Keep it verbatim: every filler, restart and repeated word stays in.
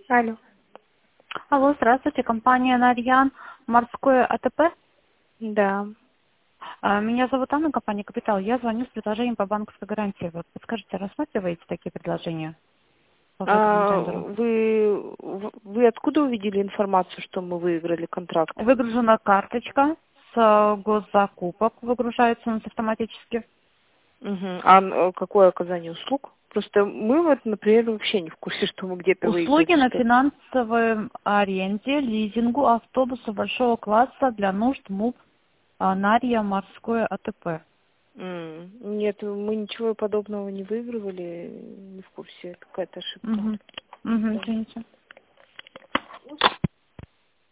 Алло. Алло, здравствуйте, компания «Нарьян», морское АТП. Да. А, Меня зовут Анна, компания «Капитал». Я звоню с предложением по банковской гарантии. Вот подскажите, рассматриваете такие предложения по выгодному А тендеру? вы, вы откуда увидели информацию, что мы выиграли контракт? Выгружена карточка с э, госзакупок, выгружается у нас автоматически. Угу. А н- какое оказание услуг? Просто мы вот, например, вообще не в курсе, что мы где-то Услуги выиграли на что-то. финансовой аренде, лизингу автобуса большого класса для нужд МУП а, «Нарья», морское АТП. М, Нет, мы ничего подобного не выигрывали, не в курсе, это какая-то ошибка. Угу. Угу, Да. извините.